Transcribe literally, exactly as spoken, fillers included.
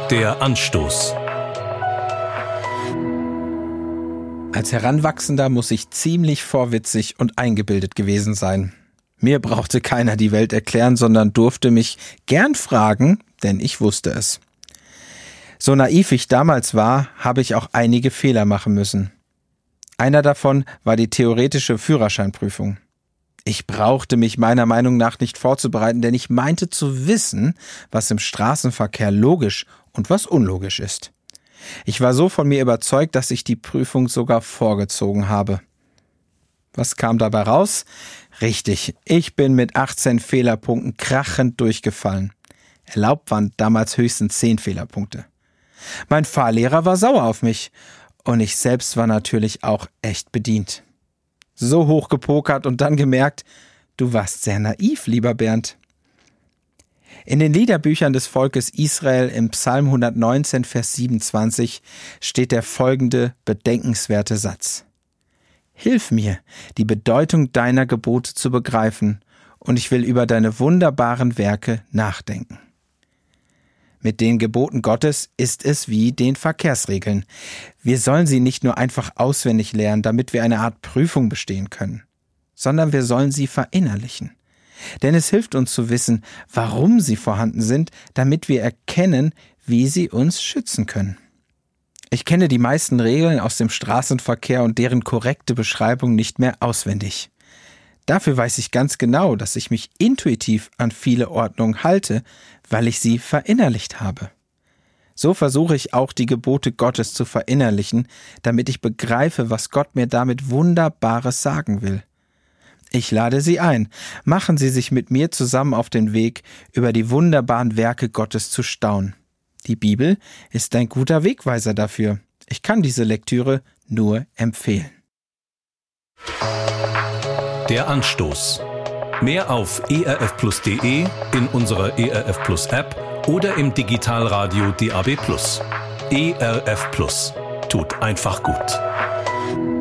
Der Anstoß. Als Heranwachsender muss ich ziemlich vorwitzig und eingebildet gewesen sein. Mir brauchte keiner die Welt erklären, sondern durfte mich gern fragen, denn ich wusste es. So naiv ich damals war, habe ich auch einige Fehler machen müssen. Einer davon war die theoretische Führerscheinprüfung. Ich brauchte mich meiner Meinung nach nicht vorzubereiten, denn ich meinte zu wissen, was im Straßenverkehr logisch und was unlogisch ist. Ich war so von mir überzeugt, dass ich die Prüfung sogar vorgezogen habe. Was kam dabei raus? Richtig, ich bin mit achtzehn Fehlerpunkten krachend durchgefallen. Erlaubt waren damals höchstens zehn Fehlerpunkte. Mein Fahrlehrer war sauer auf mich und ich selbst war natürlich auch echt bedient. So hoch gepokert und dann gemerkt, du warst sehr naiv, lieber Bernd. In den Liederbüchern des Volkes Israel im Psalm hundertneunzehn, Vers siebenundzwanzig steht der folgende bedenkenswerte Satz. Hilf mir, die Bedeutung deiner Gebote zu begreifen, und ich will über deine wunderbaren Werke nachdenken. Mit den Geboten Gottes ist es wie den Verkehrsregeln. Wir sollen sie nicht nur einfach auswendig lernen, damit wir eine Art Prüfung bestehen können, sondern wir sollen sie verinnerlichen. Denn es hilft uns zu wissen, warum sie vorhanden sind, damit wir erkennen, wie sie uns schützen können. Ich kenne die meisten Regeln aus dem Straßenverkehr und deren korrekte Beschreibung nicht mehr auswendig. Dafür weiß ich ganz genau, dass ich mich intuitiv an viele Ordnungen halte, weil ich sie verinnerlicht habe. So versuche ich auch die Gebote Gottes zu verinnerlichen, damit ich begreife, was Gott mir damit Wunderbares sagen will. Ich lade Sie ein, machen Sie sich mit mir zusammen auf den Weg, über die wunderbaren Werke Gottes zu staunen. Die Bibel ist ein guter Wegweiser dafür. Ich kann diese Lektüre nur empfehlen. Der Anstoß. Mehr auf e r f plus punkt de, in unserer E R F Plus App oder im Digitalradio D A B Plus. E R F Plus. Tut einfach gut.